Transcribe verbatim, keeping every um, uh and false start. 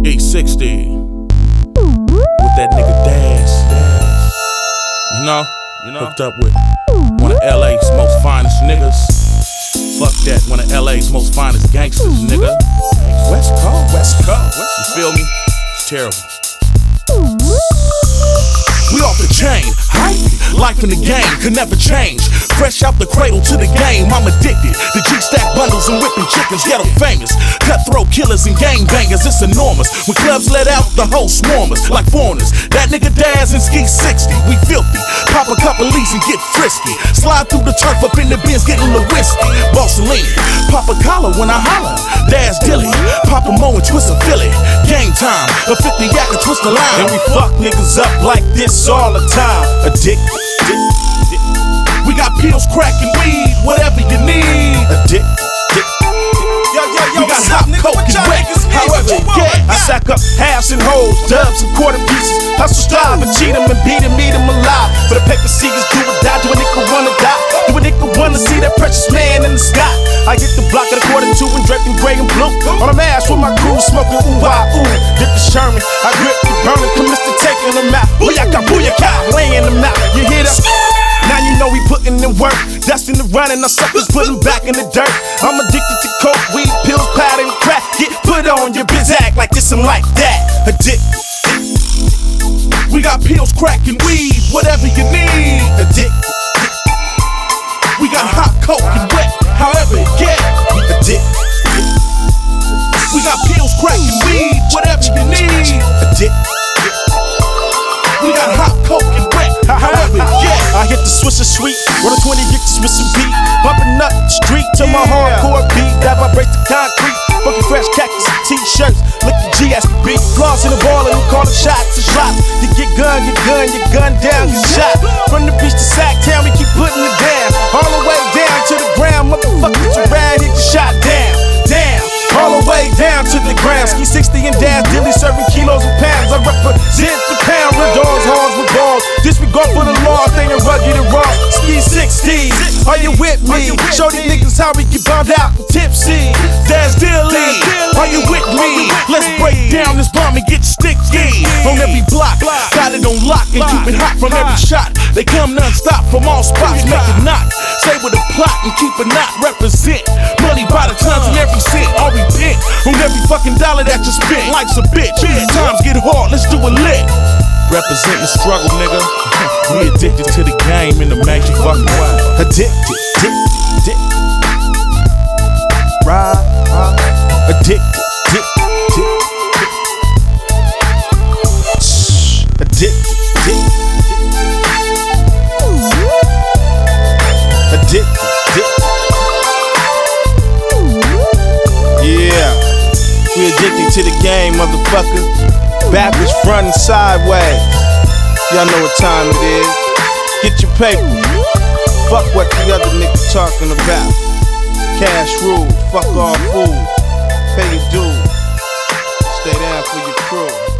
E sixty with that nigga Daz. You know, you know, hooked up with one of L A's most finest niggas. Fuck that, one of L A's most finest gangsters, nigga. West Coast, West Coast. You feel me? It's terrible. We off the chain, hype. Life in the game could never change. Fresh out the cradle to the game, I'm addicted. The G-Stack bundles and whipping chickens, ghetto famous. Cutthroat killers and gangbangers, it's enormous. When clubs let out, the whole swarm us like foreigners. That nigga Daz and Ski sixty, we filthy. Pop a couple leads and get frisky. Slide through the turf up in the bins, getting the whiskey. Bosselini, pop a collar when I holler. Daz Dilly, pop a mo and twist a Philly. Game time, a fifty yak and twist the line. And we fuck niggas up like this all the time. Addicted. We got pills, crack, and weed, whatever you need. Addicted. Yo, yo, yo, we got hot coke and wet, however you get. I sack up halves and hoes, dubs and quarter pieces. Hustle, strive, and cheat them and beat them, meet them alive. For the paper seekers, do or die, do a nigga wanna die. Do a nigga wanna see that precious man in the sky. I get the block at a quarter two and draped in gray and blue. On a mask with my crew, smoking ooh ah ooh. Dip the Sherman, I grip the burner, come Mister taking them out. Booyaka, booyaka, laying them out. You hear that? Now you know we puttin' in work. Dustin' the run and our suckers puttin' back in the dirt. I'm addicted to coke, weed, pills, powder, and crack. Get put on your biz, act like this and like that. Addicted. We got pills, crack, and weed, whatever you need. Addicted. We got hot coke and wet, however it get. Addicted. We got pills, crack, and weed, whatever you need. Addicted. We got hot coke and wet, however it get. I hit the Swisher Sweet, roll a twenty, get the Swisher beat. Bumping up the street to my hardcore beat that vibrates the concrete. Funky fresh cactus and t-shirts, lick the G S B. Floss in the ball and we call it shots and shots. You get gun, get gun, get gun down, get shot. From the beach to Sacktown, we keep putting it down. All the way down to the ground, motherfuckers around, hit the shot down, down. All the way down to the ground. Ski sixty and Daz Dilly serving kilos and pounds. I represent the pound, real dogs, horns with balls. Disregard for the law, thinking rugged and raw. Ski sixty, are you with me? Show these niggas how we get bummed out and tipsy. Daz Dilly, are you with me? Let's break down this bomb and get sticky. On every block, got it on lock and keep it hot from every shot. They come non-stop from all spots, make it knock. Say with a plot and keep a knot. Represent money by the tons and every cent. Or repent on every fucking dollar that you spent. Life's a bitch, times get hard, let's do a lick. Represent the struggle, nigga. We addicted to the game in the major fucking way. Addicted, dick, dick. Ride, ride. Addicted, dick, dick. Shh, addicted, dick. Addicted, dick. Yeah, we addicted to the game, motherfucker. Backwards, front, and sideways. Y'all know what time it is. Get your paper. Fuck what the other niggas talking about. Cash rules. Fuck all fools. Pay your dues. Stay down for your crew.